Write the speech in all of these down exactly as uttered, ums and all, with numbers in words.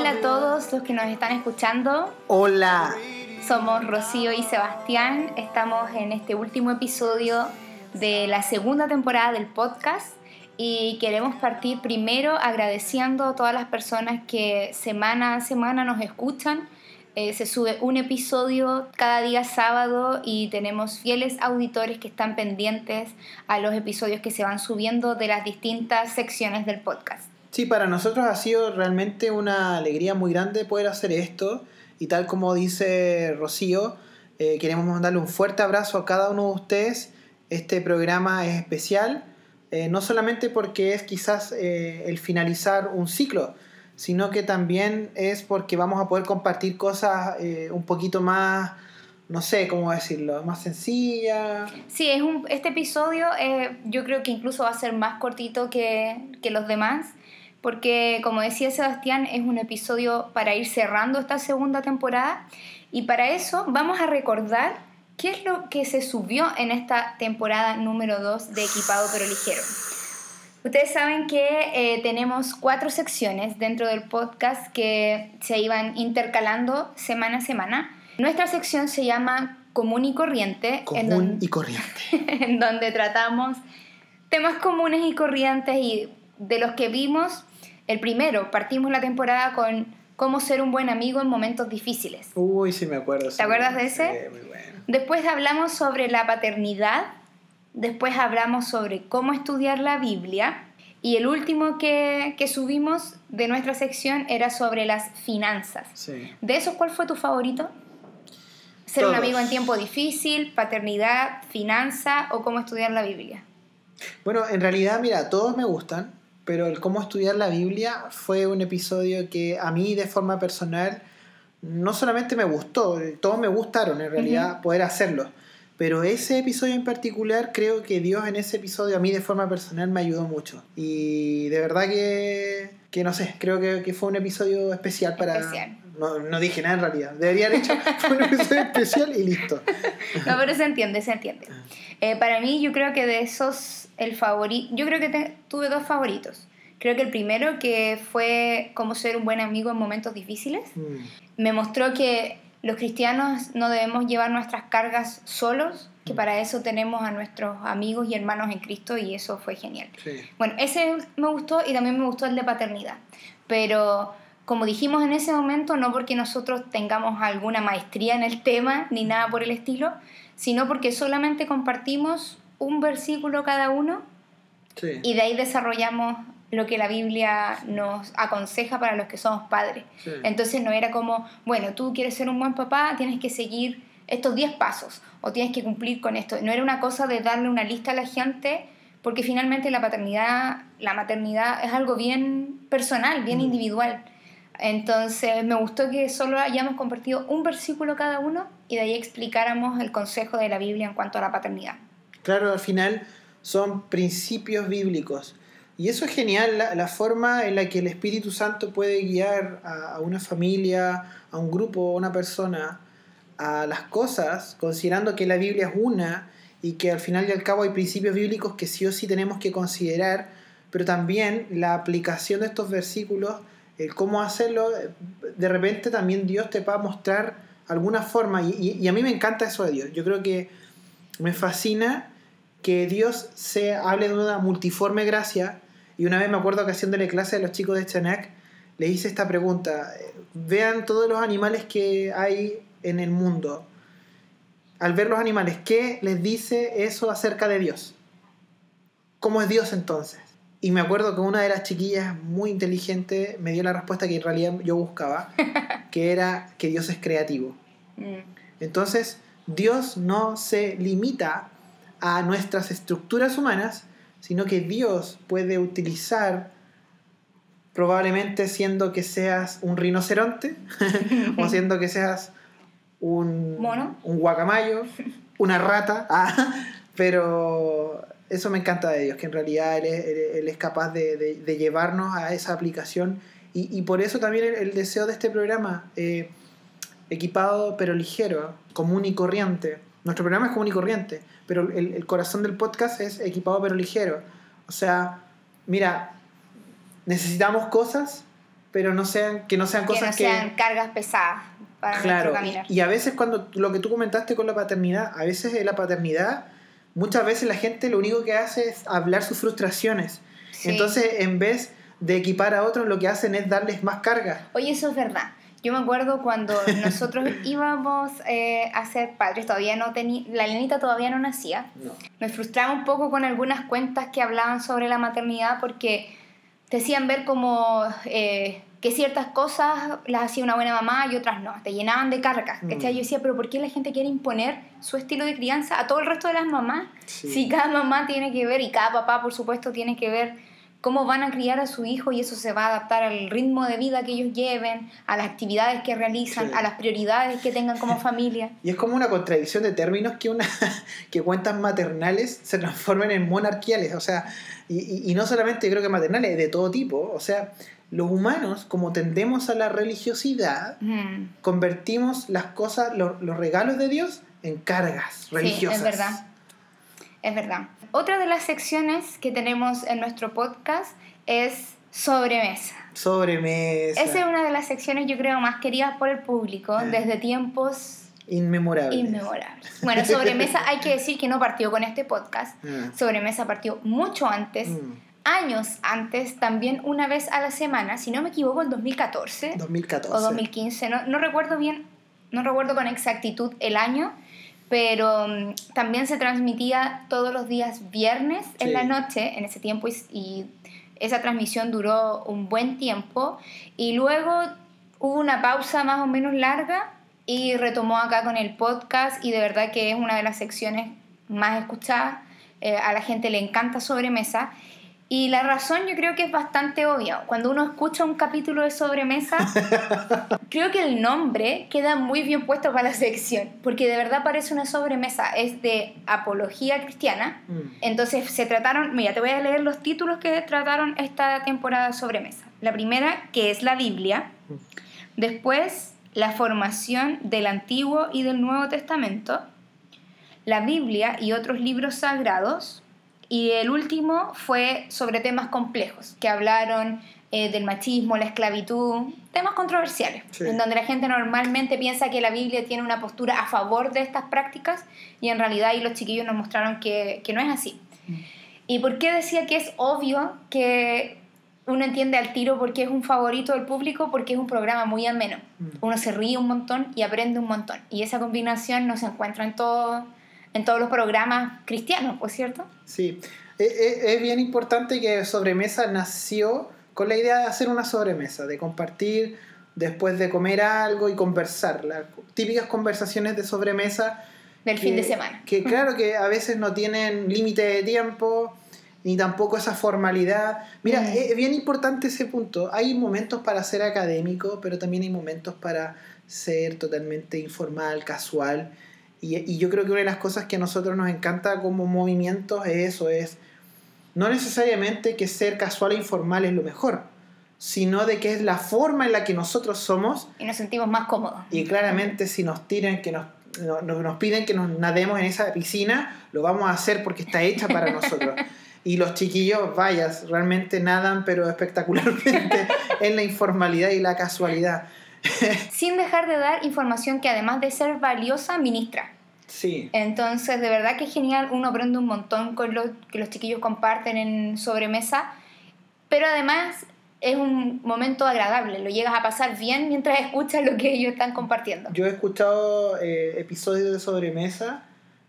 Hola a todos los que nos están escuchando. Hola. Somos Rocío y Sebastián. Estamos en este último episodio de la segunda temporada del podcast y queremos partir primero agradeciendo a todas las personas que semana a semana nos escuchan. Eh, se sube un episodio cada día sábado y tenemos fieles auditores que están pendientes a los episodios que se van subiendo de las distintas secciones del podcast. Sí, para nosotros ha sido realmente una alegría muy grande poder hacer esto y tal como dice Rocío, eh, queremos mandarle un fuerte abrazo a cada uno de ustedes. Este programa es especial, eh, no solamente porque es quizás eh, el finalizar un ciclo, sino que también es porque vamos a poder compartir cosas eh, un poquito más, no sé cómo decirlo, más sencillas. Sí, es un, este episodio eh, yo creo que incluso va a ser más cortito que, que los demás, porque como decía Sebastián, es un episodio para ir cerrando esta segunda temporada y para eso vamos a recordar qué es lo que se subió en esta temporada número dos de Equipado pero Ligero. Ustedes saben que eh, tenemos cuatro secciones dentro del podcast que se iban intercalando semana a semana. Nuestra sección se llama Común y Corriente. Común en donde, y Corriente. en donde tratamos temas comunes y corrientes y de los que vimos. El primero, partimos la temporada con cómo ser un buen amigo en momentos difíciles. Uy, sí me acuerdo. ¿Te sí, acuerdas de ese? Sí, muy bueno. Después hablamos sobre la paternidad. Después hablamos sobre cómo estudiar la Biblia y el último que, que subimos de nuestra sección era sobre las finanzas. Sí. ¿De esos cuál fue tu favorito? ¿Ser Todos. un amigo en tiempo difícil, paternidad, finanza o cómo estudiar la Biblia? Bueno, en realidad, mira, todos me gustan, pero el cómo estudiar la Biblia fue un episodio que a mí de forma personal no solamente me gustó, todos me gustaron en realidad uh-huh. poder hacerlo. Pero ese episodio en particular, creo que Dios en ese episodio a mí de forma personal me ayudó mucho. Y de verdad que, que no sé, creo que, que fue un episodio especial para... Especial. No, no dije nada en realidad. Debería haber hecho fue un episodio especial y listo. No, pero se entiende, se entiende. Eh, para mí yo creo que de esos, el favorito... Yo creo que te, tuve dos favoritos. Creo que el primero, que fue cómo ser un buen amigo en momentos difíciles, mm. me mostró que los cristianos no debemos llevar nuestras cargas solos, que para eso tenemos a nuestros amigos y hermanos en Cristo y eso fue genial. Sí. Bueno, ese me gustó y también me gustó el de paternidad. Pero como dijimos en ese momento, no porque nosotros tengamos alguna maestría en el tema ni nada por el estilo, sino porque solamente compartimos un versículo cada uno sí. y de ahí desarrollamos lo que la Biblia nos aconseja para los que somos padres. Sí. Entonces no era como, bueno, tú quieres ser un buen papá, tienes que seguir estos diez pasos o tienes que cumplir con esto. No era una cosa de darle una lista a la gente, porque finalmente la paternidad, la maternidad es algo bien personal, bien mm. individual. Entonces me gustó que solo hayamos compartido un versículo cada uno y de ahí explicáramos el consejo de la Biblia en cuanto a la paternidad. Claro, al final son principios bíblicos. Y eso es genial, la, la forma en la que el Espíritu Santo puede guiar a, a una familia, a un grupo, a una persona, a las cosas, considerando que la Biblia es una y que al final y al cabo hay principios bíblicos que sí o sí tenemos que considerar, pero también la aplicación de estos versículos, el cómo hacerlo, de repente también Dios te va a mostrar alguna forma, y, y, y a mí me encanta eso de Dios. Yo creo que me fascina que Dios se hable de una multiforme gracia. Y una vez me acuerdo que haciéndole clase a los chicos de Chanak, le hice esta pregunta: vean todos los animales que hay en el mundo. Al ver los animales, ¿qué les dice eso acerca de Dios? ¿Cómo es Dios entonces? Y me acuerdo que una de las chiquillas muy inteligente me dio la respuesta que en realidad yo buscaba, que era que Dios es creativo. Mm. Entonces, Dios no se limita a nuestras estructuras humanas, sino que Dios puede utilizar, probablemente siendo que seas un rinoceronte o siendo que seas un, ¿mono? Un guacamayo, una rata, ah, pero eso me encanta de Dios, que en realidad Él es, él es capaz de, de, de llevarnos a esa aplicación y, y por eso también el, el deseo de este programa, eh, equipado pero ligero, común y corriente. Nuestro programa es común y corriente, pero el, el corazón del podcast es equipado pero ligero. O sea, mira, necesitamos cosas, pero no sean, que no sean que cosas no que... sean cargas pesadas para Claro, nuestro caminar. y, y a veces cuando lo que tú comentaste con la paternidad, a veces en la paternidad, muchas veces la gente lo único que hace es hablar sus frustraciones. Sí. Entonces, en vez de equipar a otros, lo que hacen es darles más carga. Oye, eso es verdad. Yo me acuerdo cuando nosotros íbamos eh, a ser padres, todavía no tenía, la Lenita todavía no nacía. No. Me frustraba un poco con algunas cuentas que hablaban sobre la maternidad porque te hacían ver como eh, que ciertas cosas las hacía una buena mamá y otras no, te llenaban de cargas. Mm. Yo decía, pero ¿por qué la gente quiere imponer su estilo de crianza a todo el resto de las mamás? Sí. Si cada mamá tiene que ver, y cada papá por supuesto tiene que ver cómo van a criar a su hijo, y eso se va a adaptar al ritmo de vida que ellos lleven, a las actividades que realizan, sí. a las prioridades que tengan como familia. Y es como una contradicción de términos que, una, que cuentas maternales se transformen en monarquiales, o sea, y, y, y no solamente creo que maternales, de todo tipo, o sea, los humanos, como tendemos a la religiosidad, mm. convertimos las cosas, los, los regalos de Dios en cargas religiosas. Sí, es verdad. Es verdad. Otra de las secciones que tenemos en nuestro podcast es sobremesa. Sobremesa. Esa es una de las secciones, yo creo, más queridas por el público ah. desde tiempos inmemorables. Inmemorables. Bueno, sobremesa hay que decir que no partió con este podcast. Ah. Sobremesa partió mucho antes, mm. años antes, también una vez a la semana, si no me equivoco, el dos mil catorce. dos mil catorce. O dos mil quince, no, no recuerdo bien, no recuerdo con exactitud el año, pero um, también se transmitía todos los días viernes sí. en la noche, en ese tiempo, y, y esa transmisión duró un buen tiempo, y luego hubo una pausa más o menos larga, y retomó acá con el podcast, y de verdad que es una de las secciones más escuchadas, eh, a la gente le encanta Sobremesa, y la razón yo creo que es bastante obvia. Cuando uno escucha un capítulo de Sobremesa, creo que el nombre queda muy bien puesto para la sección, porque de verdad parece una sobremesa, es de apología cristiana. Mm. Entonces se trataron, mira, te voy a leer los títulos que trataron esta temporada de Sobremesa. La primera, que es la Biblia. Mm. Después, la formación del Antiguo y del Nuevo Testamento. La Biblia y otros libros sagrados. Y el último fue sobre temas complejos, que hablaron eh, del machismo, la esclavitud, temas controversiales, sí. en donde la gente normalmente piensa que la Biblia tiene una postura a favor de estas prácticas, y en realidad ahí los chiquillos nos mostraron que, que no es así. Mm. ¿Y por qué decía que es obvio que uno entiende al tiro por qué es un favorito del público? Porque es un programa muy ameno. Mm. Uno se ríe un montón y aprende un montón. Y esa combinación no se encuentra en todo... en todos los programas cristianos, ¿por cierto? Sí, es, es bien importante que Sobremesa nació con la idea de hacer una sobremesa, de compartir después de comer algo y conversar, las típicas conversaciones de sobremesa del que, fin de semana. Que claro que a veces no tienen límite de tiempo, ni tampoco esa formalidad. Mira, mm. es bien importante ese punto. Hay momentos para ser académico, pero también hay momentos para ser totalmente informal, casual. Y, y yo creo que una de las cosas que a nosotros nos encanta como movimientos es eso, es no necesariamente que ser casual e informal es lo mejor, sino de que es la forma en la que nosotros somos. Y nos sentimos más cómodos. Y claramente si nos tiran, que nos, nos, nos piden que nos nademos en esa piscina, lo vamos a hacer porque está hecha para nosotros. Y los chiquillos, vayas, realmente nadan, pero espectacularmente en la informalidad y la casualidad. Sin dejar de dar información que, además de ser valiosa, ministra. Sí. Entonces, de verdad que es genial. Uno aprende un montón con lo que los chiquillos comparten en Sobremesa, pero además es un momento agradable. Lo llegas a pasar bien mientras escuchas lo que ellos están compartiendo. Yo he escuchado eh, episodios de Sobremesa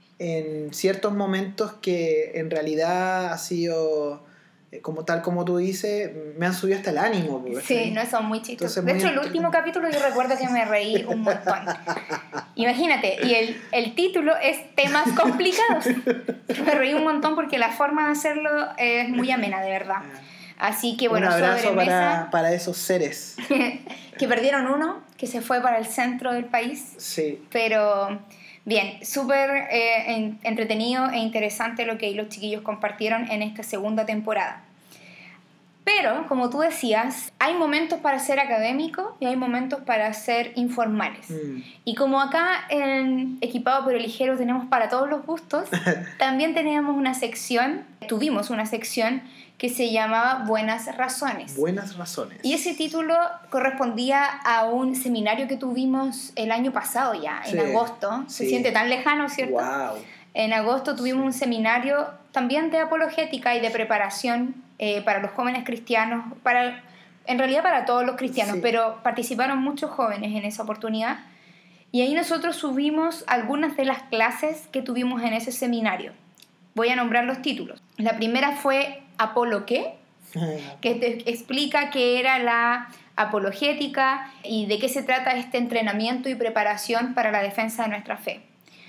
en ciertos momentos que en realidad ha sido... como tal como tú dices, me han subido hasta el ánimo. Sí, no, son muy chistosos. De hecho, el último capítulo yo recuerdo que me reí un montón. Imagínate, y el, el título es Temas Complicados. Me reí un montón porque la forma de hacerlo es muy amena, de verdad. Así que bueno, un abrazo Sobremesa, para, para esos seres. que perdieron uno, que se fue para el centro del país. Sí. Pero... bien, súper eh, entretenido e interesante lo que los chiquillos compartieron en esta segunda temporada. Pero, como tú decías, hay momentos para ser académico y hay momentos para ser informales. Mm. Y como acá en Equipado pero Ligero tenemos para todos los gustos, también teníamos una sección, tuvimos una sección que se llamaba Buenas Razones. Buenas Razones. Y ese título correspondía a un seminario que tuvimos el año pasado ya, en Sí, agosto. Se sí. siente tan lejano, ¿cierto? Wow. En agosto tuvimos Sí. un seminario también de apologética y de preparación eh, para los jóvenes cristianos, para, en realidad para todos los cristianos, Sí. pero participaron muchos jóvenes en esa oportunidad. Y ahí nosotros subimos algunas de las clases que tuvimos en ese seminario. Voy a nombrar los títulos. La primera fue ¿Apolo qué? Que te explica qué era la apologética y de qué se trata este entrenamiento y preparación para la defensa de nuestra fe.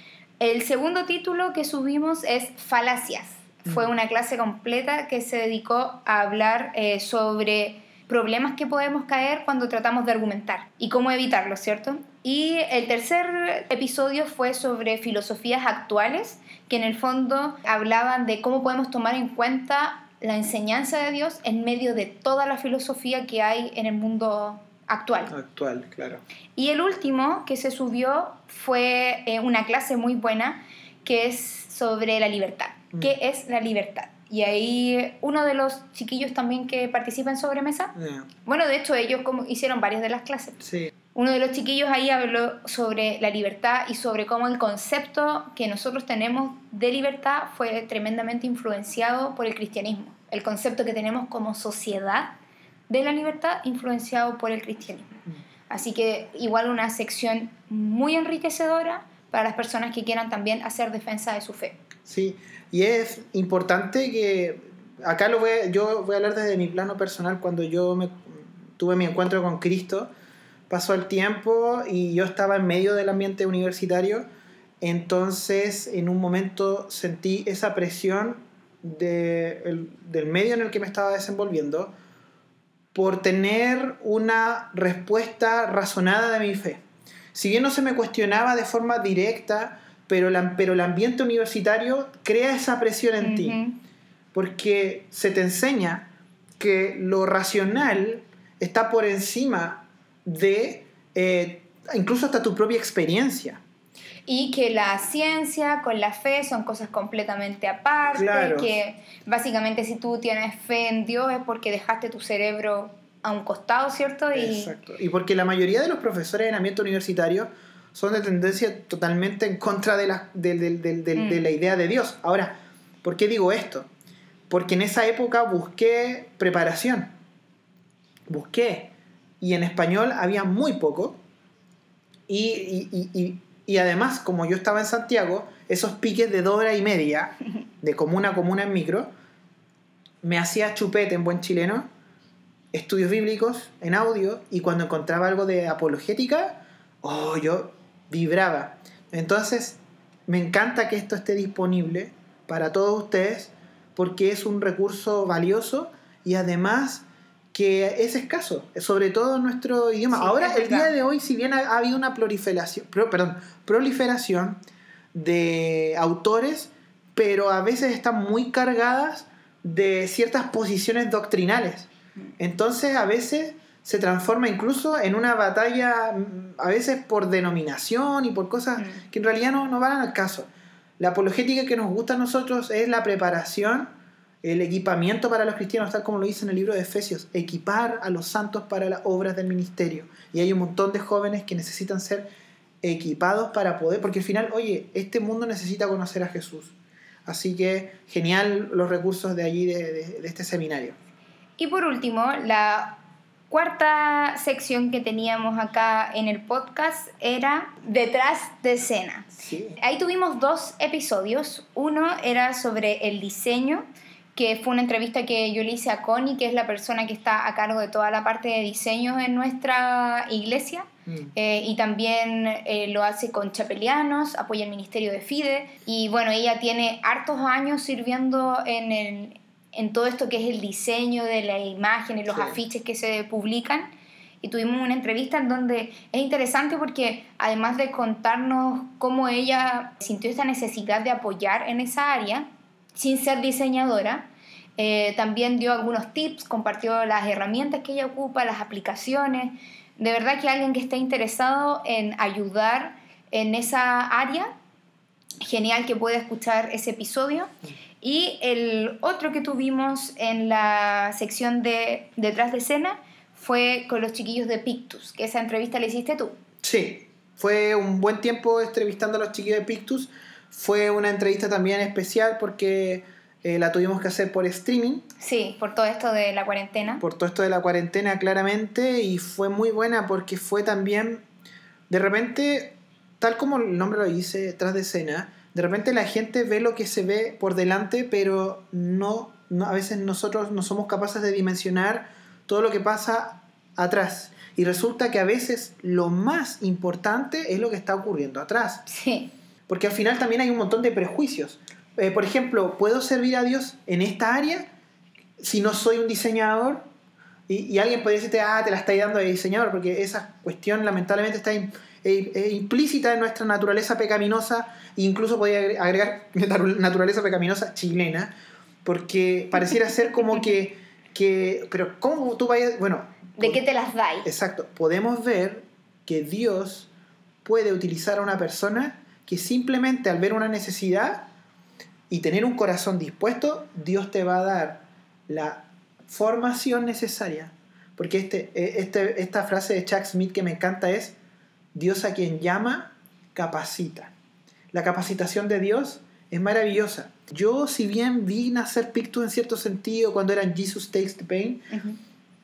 El segundo título que subimos es Falacias. Fue una clase completa que se dedicó a hablar eh, sobre problemas que podemos caer cuando tratamos de argumentar y cómo evitarlos, ¿cierto? Y el tercer episodio fue sobre filosofías actuales, que en el fondo hablaban de cómo podemos tomar en cuenta la enseñanza de Dios en medio de toda la filosofía que hay en el mundo actual. Actual, claro. Y el último que se subió fue eh, una clase muy buena que es sobre la libertad. Mm. ¿Qué es la libertad? Y ahí uno de los chiquillos también que participa en Sobremesa, yeah. Bueno, de hecho ellos como hicieron varias de las clases. Sí. Uno de los chiquillos ahí habló sobre la libertad y sobre cómo el concepto que nosotros tenemos de libertad fue tremendamente influenciado por el cristianismo. El concepto que tenemos como sociedad de la libertad influenciado por el cristianismo. Así que igual una sección muy enriquecedora para las personas que quieran también hacer defensa de su fe. Sí, y es importante que acá lo voy a, yo voy a hablar desde mi plano personal. Cuando yo me, tuve mi encuentro con Cristo, pasó el tiempo y yo estaba en medio del ambiente universitario, entonces en un momento sentí esa presión de, el, del medio en el que me estaba desenvolviendo por tener una respuesta razonada de mi fe. Si bien no se me cuestionaba de forma directa, pero, la, pero el ambiente universitario crea esa presión en uh-huh. ti, porque se te enseña que lo racional está por encima de eh, incluso hasta tu propia experiencia. Y que la ciencia con la fe son cosas completamente aparte, claro. Que básicamente si tú tienes fe en Dios es porque dejaste tu cerebro a un costado, ¿cierto? Y... Exacto. Y porque la mayoría de los profesores en ambiente universitario son de tendencia totalmente en contra de la, de, de, de, de, mm. de la idea de Dios. Ahora, ¿por qué digo esto? Porque en esa época busqué preparación. Busqué. Y en español había muy poco. Y, y, y, y, y además, como yo estaba en Santiago, esos piques de dos horas y media, de comuna a comuna en micro, me hacía chupete en buen chileno, estudios bíblicos en audio, y cuando encontraba algo de apologética, oh, yo vibraba. Entonces, me encanta que esto esté disponible para todos ustedes, porque es un recurso valioso y además que es escaso, sobre todo en nuestro idioma. Sí, ahora, el día de hoy, si bien ha, ha habido una proliferación, pro, perdón, proliferación de autores, pero a veces están muy cargadas de ciertas posiciones doctrinales. Entonces, a veces se transforma incluso en una batalla, a veces por denominación y por cosas mm. que en realidad no, no van al caso. La apologética que nos gusta a nosotros es la preparación, el equipamiento para los cristianos, tal como lo dice en el libro de Efesios, equipar a los santos para las obras del ministerio. Y hay un montón de jóvenes que necesitan ser equipados para poder, porque al final, oye, este mundo necesita conocer a Jesús. Así que genial los recursos de allí, de, de, de este seminario. Y por último, la cuarta sección que teníamos acá en el podcast era Detrás de escena. Sí. Ahí tuvimos dos episodios. Uno era sobre el diseño, que fue una entrevista que yo le hice a Connie, que es la persona que está a cargo de toda la parte de diseño en nuestra iglesia. Mm. Eh, y también eh, lo hace con chapelianos, apoya el ministerio de FIDE. Y bueno, ella tiene hartos años sirviendo en el... en todo esto que es el diseño de la imagen y los sí. afiches que se publican. Y tuvimos una entrevista en donde es interesante porque además de contarnos cómo ella sintió esta necesidad de apoyar en esa área, sin ser diseñadora, Eh, también dio algunos tips, compartió las herramientas que ella ocupa, las aplicaciones. De verdad que alguien que esté interesado en ayudar en esa área, genial que pueda escuchar ese episodio. Y el otro que tuvimos en la sección de Detrás de Escena fue con los chiquillos de Pictus, que esa entrevista la hiciste tú. Sí, fue un buen tiempo entrevistando a los chiquillos de Pictus. Fue una entrevista también especial porque eh, la tuvimos que hacer por streaming. Sí, por todo esto de la cuarentena. Por todo esto de la cuarentena, claramente. Y fue muy buena porque fue también, de repente, tal como el nombre lo dice, Detrás de Escena, de repente la gente ve lo que se ve por delante, pero no, no, a veces nosotros no somos capaces de dimensionar todo lo que pasa atrás. Y resulta que a veces lo más importante es lo que está ocurriendo atrás. Sí. Porque al final también hay un montón de prejuicios. Eh, por ejemplo, ¿puedo servir a Dios en esta área si no soy un diseñador? Y, y alguien puede decirte, ah, te la estáis dando de diseñador, porque esa cuestión lamentablemente está in, eh, eh, implícita en nuestra naturaleza pecaminosa, e incluso podría agregar naturaleza pecaminosa chilena, porque pareciera ser como que, que pero ¿cómo tú vayas? Bueno, ¿de qué te las dais? Exacto, podemos ver que Dios puede utilizar a una persona que simplemente al ver una necesidad y tener un corazón dispuesto, Dios te va a dar la formación necesaria. Porque este, este, esta frase de Chuck Smith que me encanta es: Dios a quien llama, capacita. La capacitación de Dios es maravillosa. Yo, si bien vi nacer Pictus en cierto sentido cuando eran Jesus Takes the Pain, uh-huh.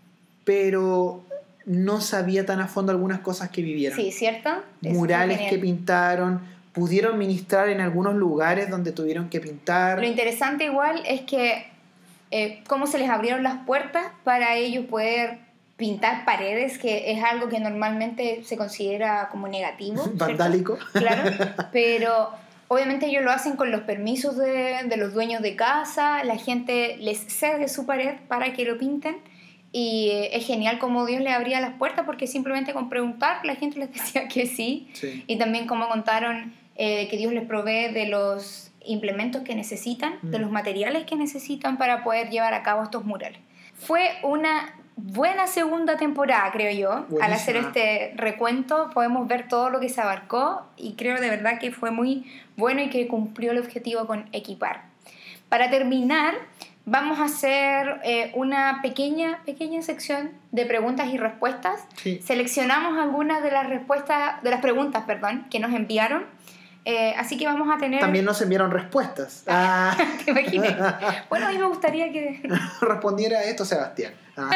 pero no sabía tan a fondo algunas cosas que vivieron. Sí, ¿cierto? Murales que pintaron, pudieron ministrar en algunos lugares donde tuvieron que pintar. Lo interesante igual es que eh, cómo se les abrieron las puertas para ellos poder pintar paredes, que es algo que normalmente se considera como negativo. Vandálico. Claro, pero obviamente ellos lo hacen con los permisos de, de los dueños de casa, la gente les cede su pared para que lo pinten, y eh, es genial como Dios les abría las puertas, porque simplemente con preguntar la gente les decía que sí, sí. Y también como contaron eh, que Dios les provee de los implementos que necesitan, mm. de los materiales que necesitan para poder llevar a cabo estos murales. Fue una buena segunda temporada, creo yo. Buenísima. Al hacer este recuento podemos ver todo lo que se abarcó, y creo de verdad que fue muy bueno y que cumplió el objetivo con equipar. Para terminar, vamos a hacer eh, una pequeña, pequeña sección de preguntas y respuestas. Sí. Seleccionamos algunas de las respuestas, de las preguntas, perdón, que nos enviaron. Eh, así que vamos a tener... También nos enviaron respuestas. Ah. ¿Te imaginas? Bueno, a mí me gustaría que... respondiera esto Sebastián.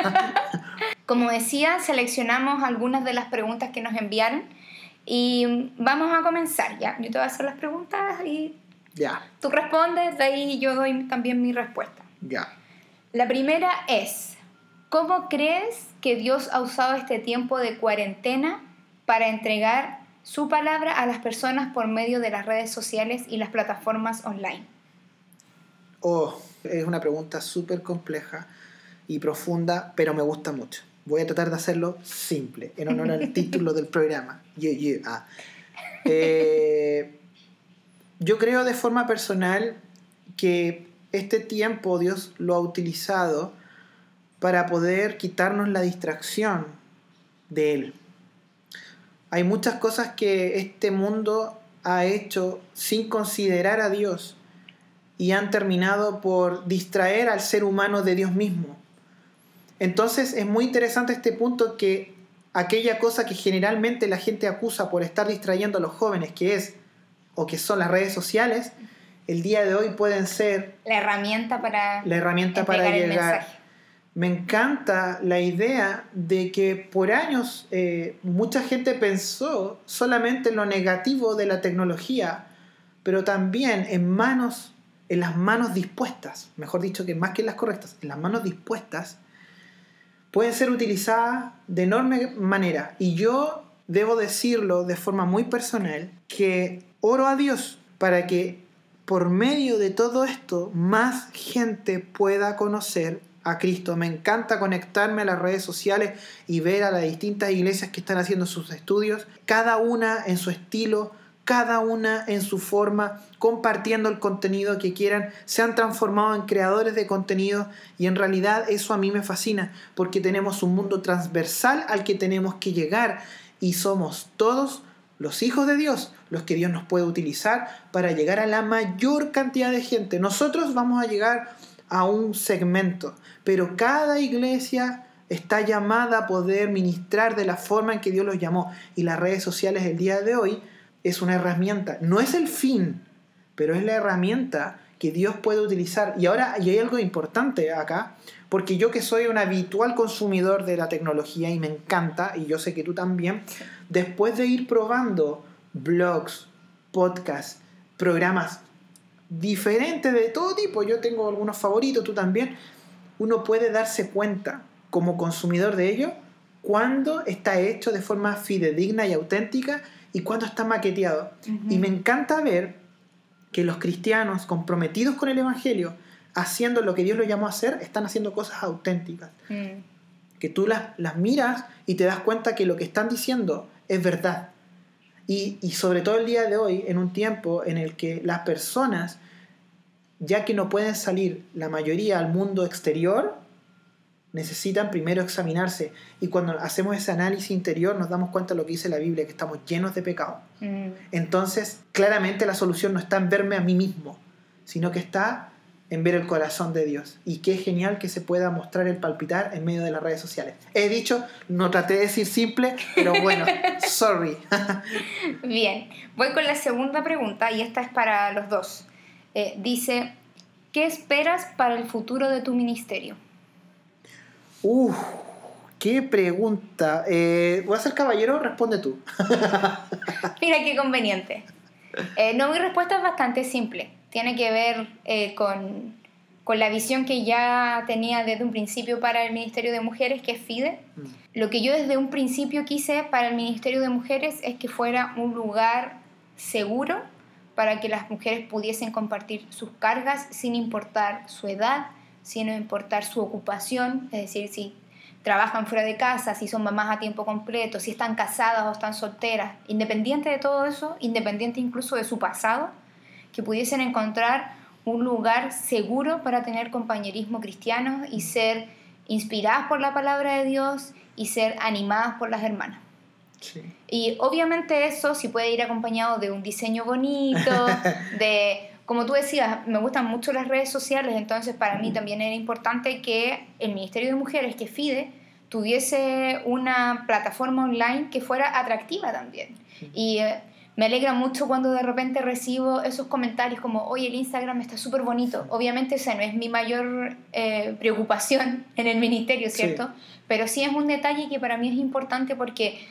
Como decía, seleccionamos algunas de las preguntas que nos enviaron y vamos a comenzar, ¿ya? Yo te voy a hacer las preguntas y ya. Tú respondes, de ahí yo doy también mi respuesta. Ya. La primera es, ¿cómo crees que Dios ha usado este tiempo de cuarentena para entregar su palabra a las personas por medio de las redes sociales y las plataformas online? Oh, es una pregunta súper compleja y profunda, pero me gusta mucho. Voy a tratar de hacerlo simple, en honor al título del programa. Yeah, yeah. Ah. Eh, yo creo de forma personal que este tiempo Dios lo ha utilizado para poder quitarnos la distracción de Él. Hay muchas cosas que este mundo ha hecho sin considerar a Dios y han terminado por distraer al ser humano de Dios mismo. Entonces es muy interesante este punto, que aquella cosa que generalmente la gente acusa por estar distrayendo a los jóvenes, que es o que son las redes sociales, el día de hoy pueden ser la herramienta para la herramienta para llegar. El mensaje. Me encanta la idea de que por años eh, mucha gente pensó solamente en lo negativo de la tecnología, pero también en manos, en las manos dispuestas, mejor dicho, que más que en las correctas, en las manos dispuestas, pueden ser utilizadas de enorme manera. Y yo debo decirlo de forma muy personal, que oro a Dios para que por medio de todo esto más gente pueda conocer a Cristo. Me encanta conectarme a las redes sociales y ver a las distintas iglesias que están haciendo sus estudios, cada una en su estilo, cada una en su forma, compartiendo el contenido que quieran, se han transformado en creadores de contenido y en realidad eso a mí me fascina porque tenemos un mundo transversal al que tenemos que llegar y somos todos los hijos de Dios, los que Dios nos puede utilizar para llegar a la mayor cantidad de gente. Nosotros vamos a llegar a un segmento, pero cada iglesia está llamada a poder ministrar de la forma en que Dios los llamó y las redes sociales el día de hoy es una herramienta, no es el fin, pero es la herramienta que Dios puede utilizar. Y ahora y hay algo importante acá, porque yo que soy un habitual consumidor de la tecnología y me encanta, y yo sé que tú también, después de ir probando blogs, podcasts, programas diferentes de todo tipo, yo tengo algunos favoritos, tú también, uno puede darse cuenta como consumidor de ello cuando está hecho de forma fidedigna y auténtica y cuando está maqueteado. Uh-huh. Y me encanta ver que los cristianos comprometidos con el Evangelio, haciendo lo que Dios los llamó a hacer, están haciendo cosas auténticas. Mm. Que tú las, las miras y te das cuenta que lo que están diciendo es verdad. Y, y sobre todo el día de hoy, en un tiempo en el que las personas, ya que no pueden salir la mayoría al mundo exterior, necesitan primero examinarse. Y cuando hacemos ese análisis interior nos damos cuenta de lo que dice la Biblia, que estamos llenos de pecado. Mm. Entonces, claramente la solución no está en verme a mí mismo, sino que está en ver el corazón de Dios. Y qué genial que se pueda mostrar el palpitar en medio de las redes sociales. He dicho, no traté de decir simple, pero bueno, sorry. Bien, voy con la segunda pregunta y esta es para los dos. Eh, dice, ¿qué esperas para el futuro de tu ministerio? Uf, qué pregunta. Eh, voy a ser caballero, responde tú. Mira qué conveniente. Eh, no, mi respuesta es bastante simple. Tiene que ver eh, con, con la visión que ya tenía desde un principio para el Ministerio de Mujeres, que es FIDE. Mm. Lo que yo desde un principio quise para el Ministerio de Mujeres es que fuera un lugar seguro para que las mujeres pudiesen compartir sus cargas sin importar su edad, sin importar su ocupación, es decir, si trabajan fuera de casa, si son mamás a tiempo completo, si están casadas o están solteras, independiente de todo eso, independiente incluso de su pasado, que pudiesen encontrar un lugar seguro para tener compañerismo cristiano y ser inspiradas por la palabra de Dios y ser animadas por las hermanas. Sí. Y obviamente eso sí puede ir acompañado de un diseño bonito, de... Como tú decías, me gustan mucho las redes sociales, entonces para mí también era importante que el Ministerio de Mujeres, que FIDE, tuviese una plataforma online que fuera atractiva también. Y eh, me alegra mucho cuando de repente recibo esos comentarios como, oye, el Instagram está súper bonito. Obviamente esa no es mi mayor eh, preocupación en el ministerio, ¿cierto? Sí. Pero sí es un detalle que para mí es importante porque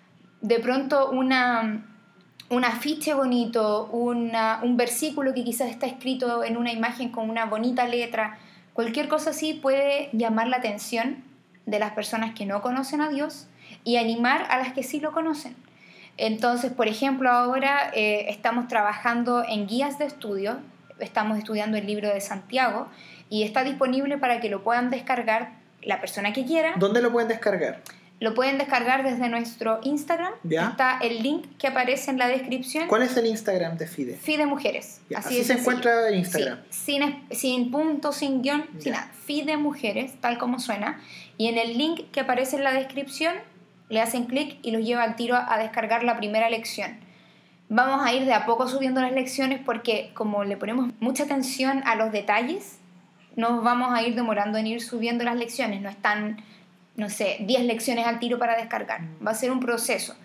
de pronto una... un afiche bonito, una, un versículo que quizás está escrito en una imagen con una bonita letra, cualquier cosa así puede llamar la atención de las personas que no conocen a Dios y animar a las que sí lo conocen. Entonces, por ejemplo, ahora eh, estamos trabajando en guías de estudio, estamos estudiando el libro de Santiago y está disponible para que lo puedan descargar la persona que quiera. ¿Dónde lo pueden descargar? Lo pueden descargar desde nuestro Instagram. ¿Ya? Está el link que aparece en la descripción. ¿Cuál es el Instagram de FIDE? FIDE Mujeres. Así, Así se encuentra en Instagram. Sí, sin, sin punto, sin guión, ya. Sin nada. FIDE Mujeres, tal como suena. Y en el link que aparece en la descripción, le hacen clic y los lleva al tiro a descargar la primera lección. Vamos a ir de a poco subiendo las lecciones porque como le ponemos mucha atención a los detalles, nos vamos a ir demorando en ir subiendo las lecciones. No están... no sé, diez lecciones al tiro para descargar. Va a ser un proceso.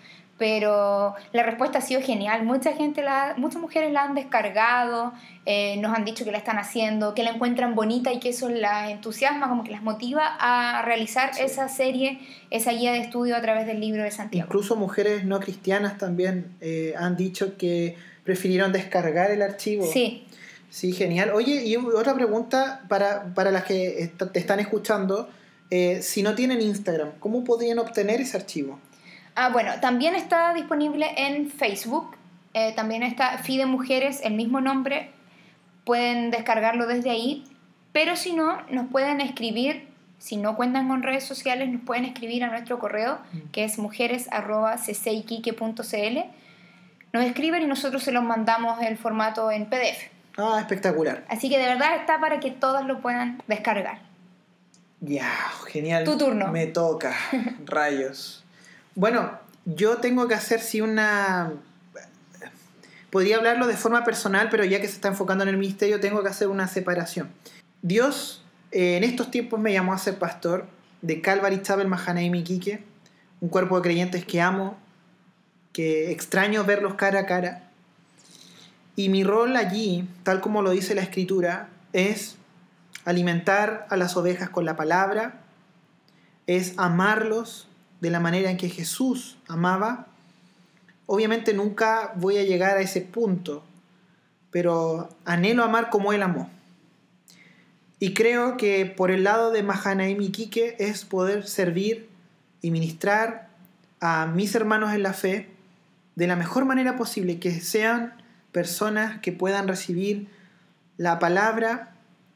Pero la respuesta ha sido genial. Mucha gente, la, muchas mujeres la han descargado, eh, nos han dicho que la están haciendo, que la encuentran bonita y que eso las entusiasma, como que las motiva a realizar sí. esa serie, esa guía de estudio a través del libro de Santiago. Incluso mujeres no cristianas también eh, han dicho que prefirieron descargar el archivo. Sí. Sí, genial. Oye, y otra pregunta para, para las que est- te están escuchando. Eh, si no tienen Instagram, ¿cómo podrían obtener ese archivo? Ah, bueno, también está disponible en Facebook, eh, también está FIDE Mujeres, el mismo nombre, pueden descargarlo desde ahí, pero si no, nos pueden escribir, si no cuentan con redes sociales, nos pueden escribir a nuestro correo, mm. que es mujeres arroba c c iquique punto c l, nos escriben y nosotros se los mandamos en formato en P D F. Ah, espectacular. Así que de verdad está para que todos lo puedan descargar. Ya, genial. Tu turno. Me toca, rayos. Bueno, yo tengo que hacer sí una... Podría hablarlo de forma personal, pero ya que se está enfocando en el ministerio, tengo que hacer una separación. Dios, eh, en estos tiempos me llamó a ser pastor de Calvary Chapel Mahanaim Iquique, un cuerpo de creyentes que amo, que extraño verlos cara a cara. Y mi rol allí, tal como lo dice la Escritura, es alimentar a las ovejas con la palabra, es amarlos de la manera en que Jesús amaba. Obviamente nunca voy a llegar a ese punto, pero anhelo amar como Él amó. Y creo que por el lado de Mahanaim Iquique es poder servir y ministrar a mis hermanos en la fe de la mejor manera posible, que sean personas que puedan recibir la palabra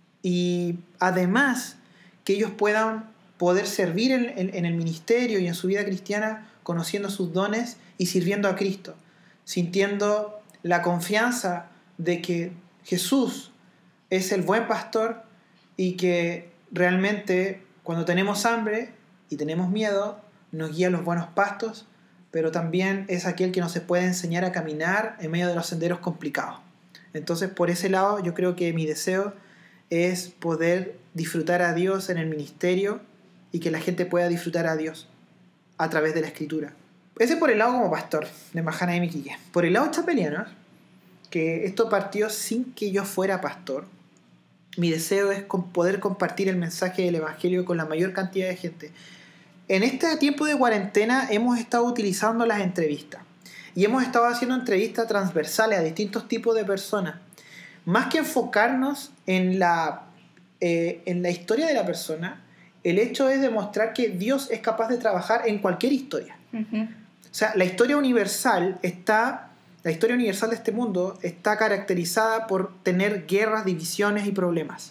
y además que ellos puedan poder servir en, en, en el ministerio y en su vida cristiana conociendo sus dones y sirviendo a Cristo, sintiendo la confianza de que Jesús es el buen pastor y que realmente cuando tenemos hambre y tenemos miedo nos guía a los buenos pastos, pero también es aquel que nos puede enseñar a caminar en medio de los senderos complicados. Entonces, por ese lado, yo creo que mi deseo es poder disfrutar a Dios en el ministerio y que la gente pueda disfrutar a Dios a través de la Escritura. Ese por el lado como pastor de Mahanaim Iquique. Por el lado chapeliano, que esto partió sin que yo fuera pastor, mi deseo es poder compartir el mensaje del Evangelio con la mayor cantidad de gente. En este tiempo de cuarentena hemos estado utilizando las entrevistas y hemos estado haciendo entrevistas transversales a distintos tipos de personas. Más que enfocarnos en la, eh, en la historia de la persona, el hecho es demostrar que Dios es capaz de trabajar en cualquier historia. Uh-huh. O sea, la historia universal está, la historia universal de este mundo está caracterizada por tener guerras, divisiones y problemas.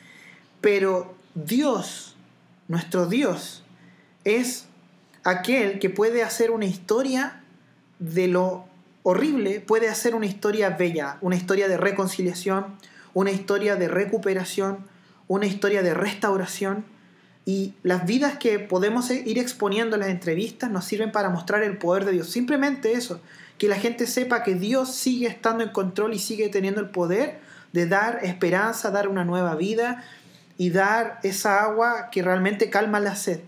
Pero Dios, nuestro Dios, es aquel que puede hacer una historia de lo horrible, puede hacer una historia bella, una historia de reconciliación, una historia de recuperación, una historia de restauración. Y las vidas que podemos ir exponiendo en las entrevistas nos sirven para mostrar el poder de Dios. Simplemente eso, que la gente sepa que Dios sigue estando en control y sigue teniendo el poder de dar esperanza, dar una nueva vida y dar esa agua que realmente calma la sed.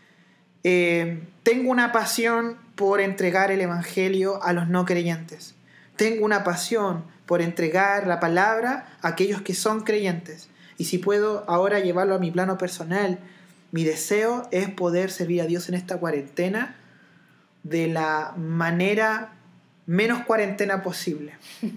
Eh, tengo una pasión por entregar el Evangelio a los no creyentes. Tengo una pasión por entregar la palabra a aquellos que son creyentes. Y si puedo ahora llevarlo a mi plano personal, mi deseo es poder servir a Dios en esta cuarentena de la manera menos cuarentena posible.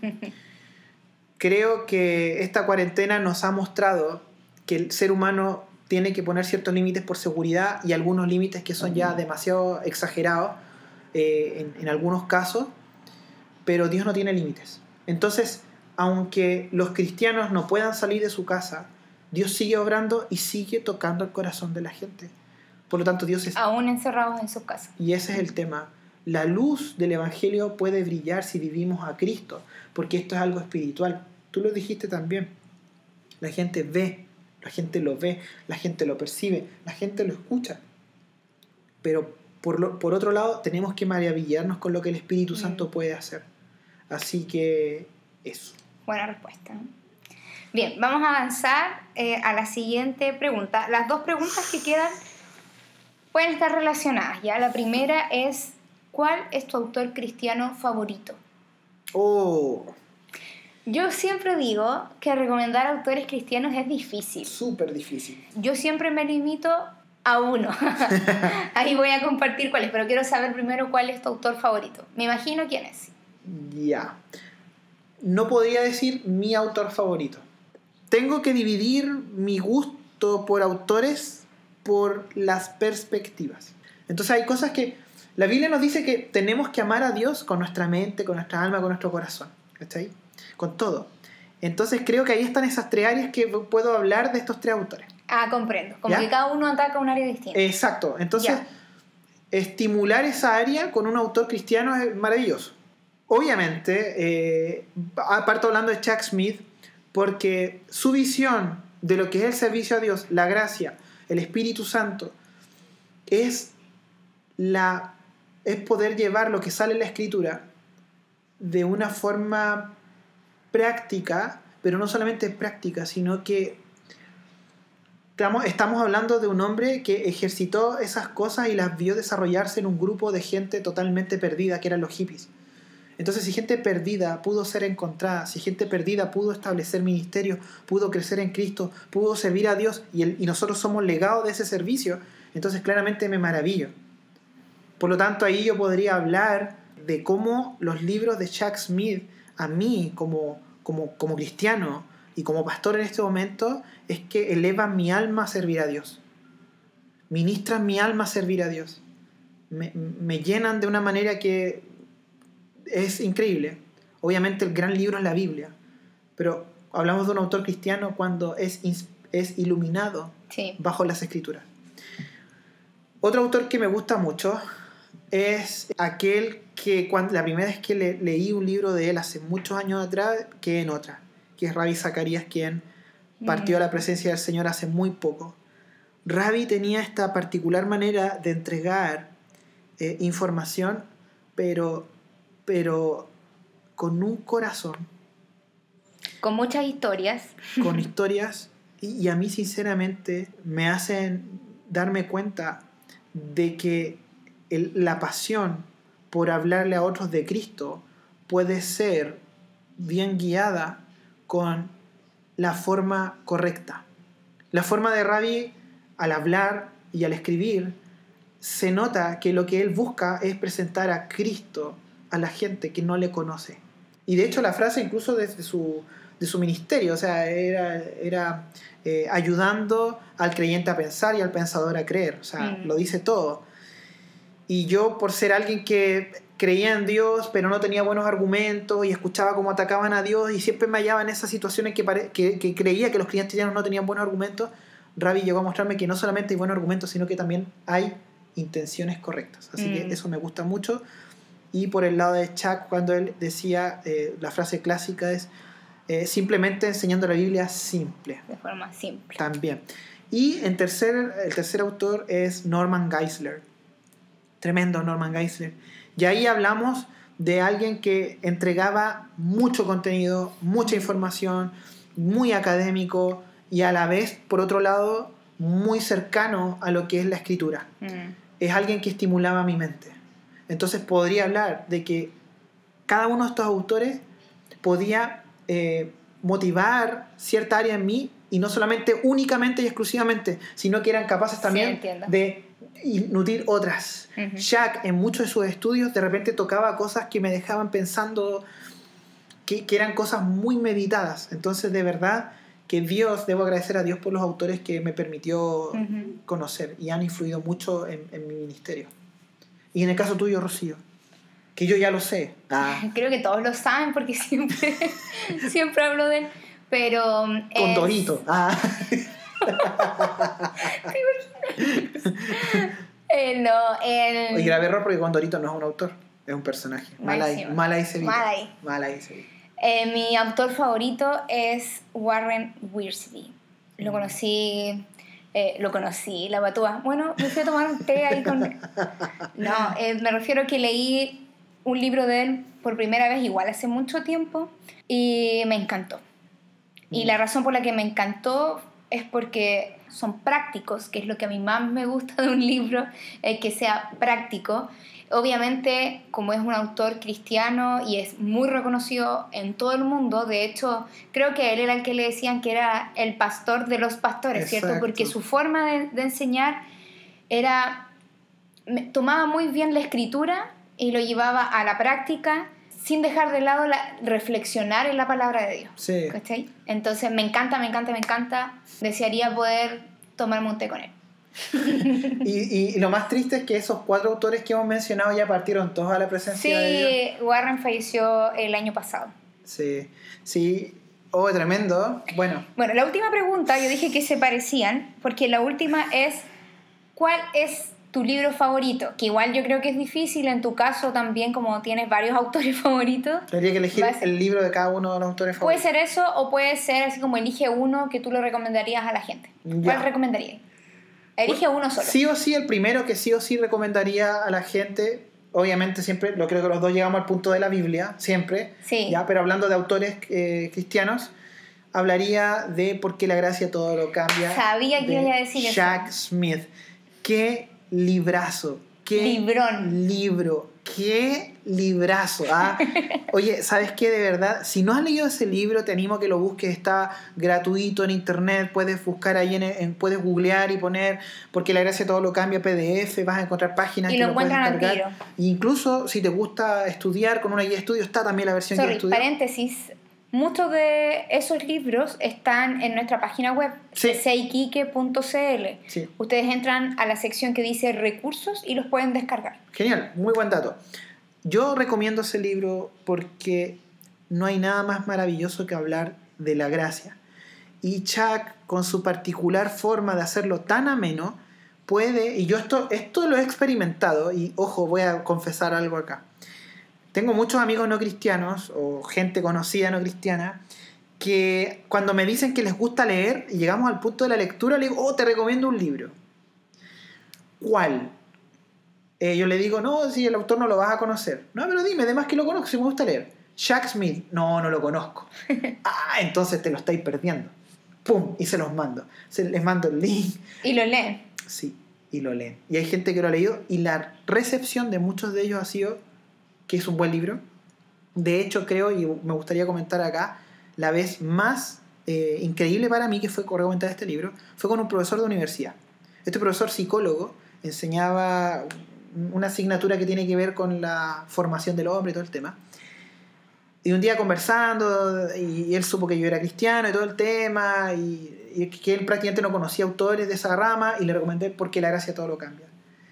Creo que esta cuarentena nos ha mostrado que el ser humano tiene que poner ciertos límites por seguridad y algunos límites que son ya demasiado exagerados eh, en, en algunos casos, pero Dios no tiene límites. Entonces, aunque los cristianos no puedan salir de su casa, Dios sigue obrando y sigue tocando el corazón de la gente. Por lo tanto, Dios es... Aún encerrados en sus casas. Y ese es el tema. La luz del Evangelio puede brillar si vivimos a Cristo, porque esto es algo espiritual. Tú lo dijiste también. La gente ve, la gente lo ve, la gente lo percibe, la gente lo escucha. Pero por, lo, por otro lado, tenemos que maravillarnos con lo que el Espíritu Santo puede hacer. Así que eso. Buena respuesta. Bien, vamos a avanzar eh, a la siguiente pregunta. Las dos preguntas que quedan pueden estar relacionadas, ¿ya? La primera es, ¿cuál es tu autor cristiano favorito? Oh. Yo siempre digo que recomendar autores cristianos es difícil. Súper difícil. Yo siempre me limito a uno. Ahí voy a compartir cuál es, pero quiero saber primero cuál es tu autor favorito. Me imagino quién es. Ya. No podría decir mi autor favorito. Tengo que dividir mi gusto por autores por las perspectivas. Entonces hay cosas que... La Biblia nos dice que tenemos que amar a Dios con nuestra mente, con nuestra alma, con nuestro corazón. ¿Está ahí? Con todo. Entonces creo que ahí están esas tres áreas que puedo hablar de estos tres autores. Ah, comprendo. Como ¿Ya? que cada uno ataca un área distinta. Exacto. Entonces, ya. Estimular esa área con un autor cristiano es maravilloso. obviamente, eh, aparto hablando de Chuck Smith, porque su visión de lo que es el servicio a Dios, la gracia, el Espíritu Santo, es, la, es poder llevar lo que sale en la Escritura de una forma práctica, pero no solamente práctica, sino que estamos, estamos hablando de un hombre que ejercitó esas cosas y las vio desarrollarse en un grupo de gente totalmente perdida, que eran los hippies. Entonces, si gente perdida pudo ser encontrada, si gente perdida pudo establecer ministerios, pudo crecer en Cristo, pudo servir a Dios, y, el, y nosotros somos legados de ese servicio, entonces claramente me maravillo. Por lo tanto, ahí yo podría hablar de cómo los libros de Chuck Smith, a mí como, como, como cristiano y como pastor en este momento, es que elevan mi alma a servir a Dios. Ministran mi alma a servir a Dios. Me, me llenan de una manera que es increíble. Obviamente el gran libro es la Biblia, pero hablamos de un autor cristiano cuando es, es iluminado sí. bajo las Escrituras. Otro autor que me gusta mucho es aquel que cuando, la primera vez que le, leí un libro de él hace muchos años atrás, que en otra, que es Ravi Zacharias, quien partió mm. a la presencia del Señor hace muy poco. Ravi tenía esta particular manera de entregar eh, información, pero pero con un corazón. Con muchas historias. Con historias, y, y a mí sinceramente me hacen darme cuenta de que el, la pasión por hablarle a otros de Cristo puede ser bien guiada con la forma correcta. La forma de Ravi, al hablar y al escribir, se nota que lo que él busca es presentar a Cristo a la gente que no le conoce. Y de hecho la frase incluso desde su, de su ministerio, o sea, era, era eh, ayudando al creyente a pensar y al pensador a creer, o sea, mm. lo dice todo. Y yo, por ser alguien que creía en Dios pero no tenía buenos argumentos y escuchaba cómo atacaban a Dios y siempre me hallaba en esas situaciones que, pare, que, que creía que los cristianos no tenían buenos argumentos, Ravi llegó a mostrarme que no solamente hay buenos argumentos, sino que también hay intenciones correctas. Así mm. que eso me gusta mucho. Y por el lado de Chuck, cuando él decía, eh, la frase clásica es eh, simplemente enseñando la Biblia simple. De forma simple. También. Y en tercer, el tercer autor es Norman Geisler. Tremendo Norman Geisler. Y ahí hablamos de alguien que entregaba mucho contenido, mucha información, muy académico y a la vez, por otro lado, muy cercano a lo que es la escritura. Mm. Es alguien que estimulaba mi mente. Entonces podría hablar de que cada uno de estos autores podía eh, motivar cierta área en mí, y no solamente únicamente y exclusivamente, sino que eran capaces también sí, de nutrir otras. Uh-huh. Chuck en muchos de sus estudios de repente tocaba cosas que me dejaban pensando que, que eran cosas muy meditadas. Entonces de verdad que Dios, debo agradecer a Dios por los autores que me permitió uh-huh. conocer y han influido mucho en, en mi ministerio. Y en el caso tuyo, Rocío, que yo ya lo sé. Ah. Creo que todos lo saben porque siempre, siempre hablo de él, pero... Condorito. Es... Ah. ¿Te imaginas? Eh, no, el... Oye, grave error porque Condorito no es un autor, es un personaje. Mal ahí, mal ahí se Mal ahí. Mal ahí se vi. Eh, mi autor favorito es Warren Wiersbe. Lo conocí... Eh, lo conocí, la batúa. Bueno, me fui a tomar un té ahí con... No, eh, me refiero a que leí un libro de él por primera vez, igual hace mucho tiempo, y me encantó. Y la razón por la que me encantó es porque son prácticos, que es lo que a mí más me gusta de un libro, es que sea práctico. Obviamente, como es un autor cristiano y es muy reconocido en todo el mundo, de hecho, creo que él era el que le decían que era el pastor de los pastores, exacto, ¿cierto? Porque su forma de, de enseñar era, tomaba muy bien la escritura y lo llevaba a la práctica sin dejar de lado la, reflexionar en la palabra de Dios. Sí. ¿Cachai? Entonces, me encanta, me encanta, me encanta. Desearía poder tomarme un té con él. y, y lo más triste es que esos cuatro autores que hemos mencionado ya partieron todos a la presencia sí, de Dios. Sí, Warren falleció el año pasado. Sí, sí. Oh, tremendo. Bueno. Bueno, la última pregunta, yo dije que se parecían, porque la última es, ¿cuál es tu libro favorito, que igual yo creo que es difícil en tu caso también, como tienes varios autores favoritos. Tendría que elegir el libro de cada uno de los autores favoritos. Puede favoritos. ser eso, o puede ser así como elige uno que tú le recomendarías a la gente. Ya. ¿Cuál recomendarías? Elige uno solo. Sí o sí, el primero que sí o sí recomendaría a la gente, obviamente siempre, lo creo que los dos llegamos al punto de la Biblia, siempre, sí. ¿ya? Pero hablando de autores eh, cristianos, hablaría de Por qué la gracia todo lo cambia. Sabía que iba a decir Jack eso. Jack Smith. Qué librazo, qué librón. libro, qué librazo. ¿Ah? Oye, ¿sabes qué? De verdad, si no has leído ese libro, te animo a que lo busques. Está gratuito en internet, puedes buscar ahí, en, en puedes googlear y poner Porque la gracia todo lo cambia P D F, vas a encontrar páginas y que lo, lo puedes descargar. Al incluso si te gusta estudiar con una guía de estudio, está también la versión Sorry, guía de estudio. Paréntesis. Muchos de esos libros están en nuestra página web, sí. seiquique punto c l. Sí. Ustedes entran a la sección que dice recursos y los pueden descargar. Genial, muy buen dato. Yo recomiendo ese libro porque no hay nada más maravilloso que hablar de la gracia. Y Chuck, con su particular forma de hacerlo tan ameno, puede, y yo esto, esto lo he experimentado, y ojo, voy a confesar algo acá. Tengo muchos amigos no cristianos o gente conocida no cristiana que cuando me dicen que les gusta leer y llegamos al punto de la lectura, le digo, oh, te recomiendo un libro. ¿Cuál? Eh, yo le digo, no, si el autor no lo vas a conocer. No, pero dime, además que lo conozco, si me gusta leer. Jack Smith. No, no lo conozco. Ah, entonces te lo estáis perdiendo. Pum, y se los mando. Se, les mando el link. Y lo leen. Sí, y lo leen. Y hay gente que lo ha leído y la recepción de muchos de ellos ha sido que es un buen libro. De hecho, creo, y me gustaría comentar acá, la vez más eh, increíble para mí que fue comentar este libro, fue con un profesor de universidad. Este profesor psicólogo enseñaba una asignatura que tiene que ver con la formación del hombre y todo el tema. Y un día conversando, y, y él supo que yo era cristiano y todo el tema, y, y que él prácticamente no conocía autores de esa rama, y le recomendé Porque la gracia todo lo cambia.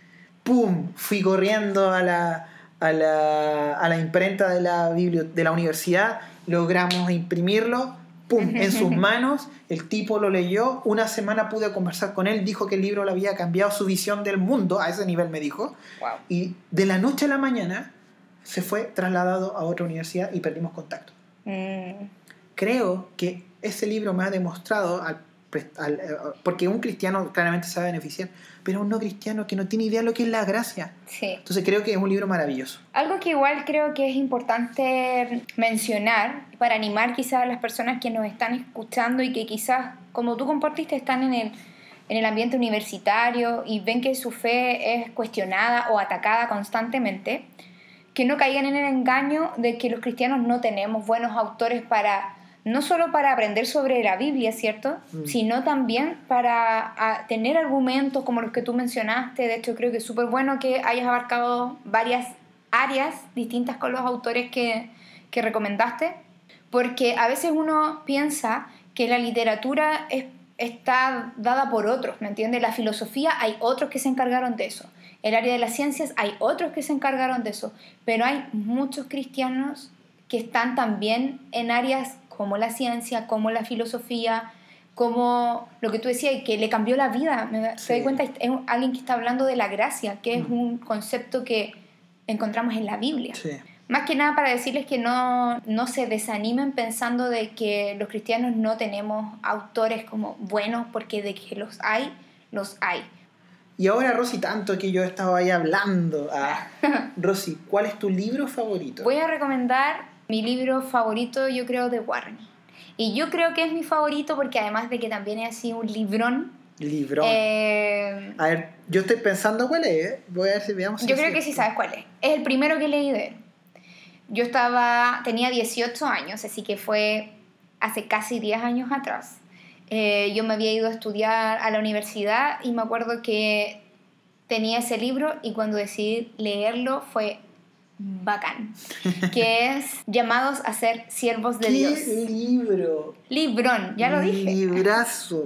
¡Pum! Fui corriendo a la... A la, a la imprenta de la, biblio, de la universidad, logramos imprimirlo, ¡pum!, en sus manos, el tipo lo leyó, una semana pude conversar con él, dijo que el libro le había cambiado su visión del mundo, a ese nivel me dijo, wow. Y de la noche a la mañana se fue trasladado a otra universidad y perdimos contacto. Mm. Creo que ese libro me ha demostrado, al, al, porque un cristiano claramente se va a beneficiar, pero un no cristiano que no tiene idea de lo que es la gracia. Sí. Entonces creo que es un libro maravilloso. Algo que igual creo que es importante mencionar para animar quizás a las personas que nos están escuchando y que quizás, como tú compartiste, están en el, en el ambiente universitario y ven que su fe es cuestionada o atacada constantemente, que no caigan en el engaño de que los cristianos no tenemos buenos autores para... no solo para aprender sobre la Biblia, ¿cierto? Mm. Sino también para a, tener argumentos como los que tú mencionaste. De hecho, creo que es súper bueno que hayas abarcado varias áreas distintas con los autores que, que recomendaste, porque a veces uno piensa que la literatura es, está dada por otros, ¿me entiendes? La filosofía hay otros que se encargaron de eso. El área de las ciencias hay otros que se encargaron de eso. Pero hay muchos cristianos que están también en áreas como la ciencia, como la filosofía, como lo que tú decías, que le cambió la vida. Me sí. doy cuenta, es alguien que está hablando de la gracia, que es mm. un concepto que encontramos en la Biblia. Sí. Más que nada para decirles que no, no se desanimen pensando de que los cristianos no tenemos autores como buenos, porque de que los hay, los hay. Y ahora, Rosy, tanto que yo he estado ahí hablando. Ah, Rosy, ¿cuál es tu libro favorito? Voy a recomendar mi libro favorito, yo creo, de Warren. Y yo creo que es mi favorito porque además de que también es así un librón. Librón. Eh, a ver, yo estoy pensando cuál es. ¿eh? Voy a ver si veamos. Si yo creo que sí sabes cuál es. Es el primero que leí de él. Yo estaba, tenía dieciocho años, así que fue hace casi diez años atrás. Eh, yo me había ido a estudiar a la universidad y me acuerdo que tenía ese libro y cuando decidí leerlo fue bacán, que es Llamados a ser siervos de ¿Qué Dios. ¿Qué libro? Librón, ya lo dije. Librazo.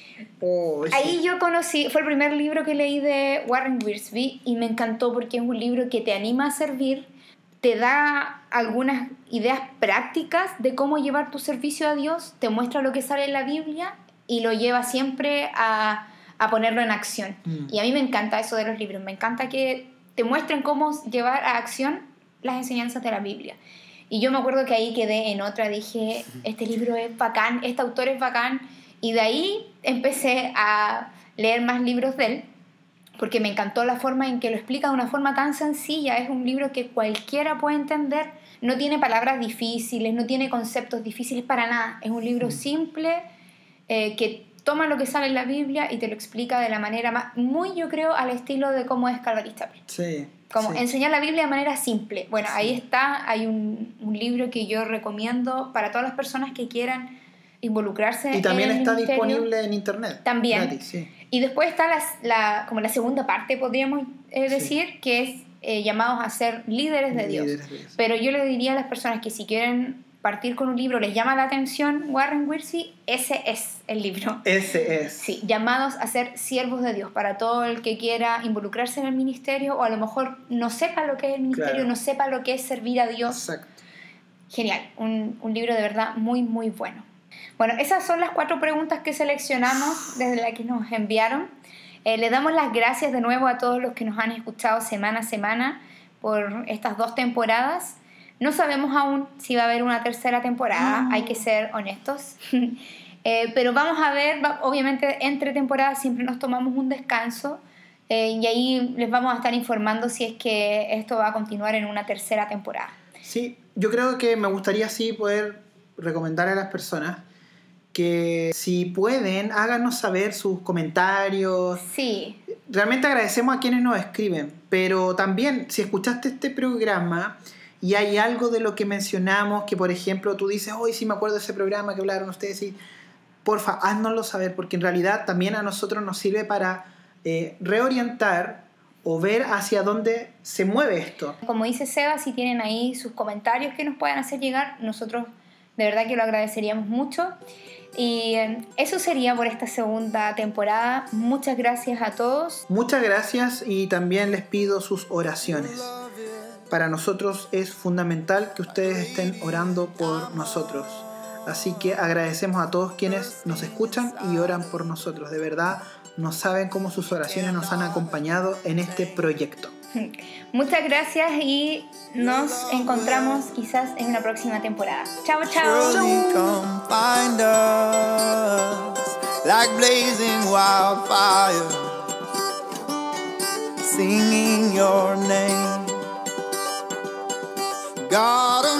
Oh, ahí yo conocí, fue el primer libro que leí de Warren Wiersbe y me encantó porque es un libro que te anima a servir, te da algunas ideas prácticas de cómo llevar tu servicio a Dios, te muestra lo que sale en la Biblia y lo lleva siempre a, a ponerlo en acción. Mm. Y a mí me encanta eso de los libros, me encanta que te muestren cómo llevar a acción las enseñanzas de la Biblia. Y yo me acuerdo que ahí quedé en otra, dije, este libro es bacán, este autor es bacán, y de ahí empecé a leer más libros de él, porque me encantó la forma en que lo explica de una forma tan sencilla. Es un libro que cualquiera puede entender, no tiene palabras difíciles, no tiene conceptos difíciles para nada, es un libro simple eh, que toma lo que sale en la Biblia y te lo explica de la manera más, muy yo creo al estilo de cómo es Calvary Chapel. Sí. Como sí. enseñar la Biblia de manera simple. Bueno, sí. Ahí está, hay un, un libro que yo recomiendo para todas las personas que quieran involucrarse en el ministerio. Y también está disponible en internet. También. Gratis, sí. Y después está la, la, como la segunda parte, podríamos eh, decir, sí. que es eh, llamados a ser líderes de Dios. Líderes de Dios. Pero yo le diría a las personas que si quieren partir con un libro, les llama la atención Warren Wiersbe, ese es el libro. Ese es. Sí, llamados a ser siervos de Dios, para todo el que quiera involucrarse en el ministerio o a lo mejor no sepa lo que es el ministerio, claro. no sepa lo que es servir a Dios. Exacto. Genial, un, un libro de verdad muy, muy bueno. Bueno, esas son las cuatro preguntas que seleccionamos desde las que nos enviaron. Eh, les damos las gracias de nuevo a todos los que nos han escuchado semana a semana por estas dos temporadas. No sabemos aún si va a haber una tercera temporada, hay que ser honestos. eh, pero vamos a ver, obviamente entre temporadas siempre nos tomamos un descanso eh, y ahí les vamos a estar informando si es que esto va a continuar en una tercera temporada. Sí, yo creo que me gustaría sí poder recomendar a las personas que si pueden, háganos saber sus comentarios. Sí. Realmente agradecemos a quienes nos escriben, pero también si escuchaste este programa y hay algo de lo que mencionamos que, por ejemplo, tú dices, hoy oh, sí me acuerdo de ese programa que hablaron ustedes, y porfa, háznoslo saber, porque en realidad también a nosotros nos sirve para eh, reorientar o ver hacia dónde se mueve esto. Como dice Seba, si tienen ahí sus comentarios que nos puedan hacer llegar, nosotros de verdad que lo agradeceríamos mucho. Y eso sería por esta segunda temporada. Muchas gracias a todos. Muchas gracias y también les pido sus oraciones. Para nosotros es fundamental que ustedes estén orando por nosotros. Así que agradecemos a todos quienes nos escuchan y oran por nosotros. De verdad, no saben cómo sus oraciones nos han acompañado en este proyecto. Muchas gracias y nos encontramos quizás en una próxima temporada. Chao, chao. God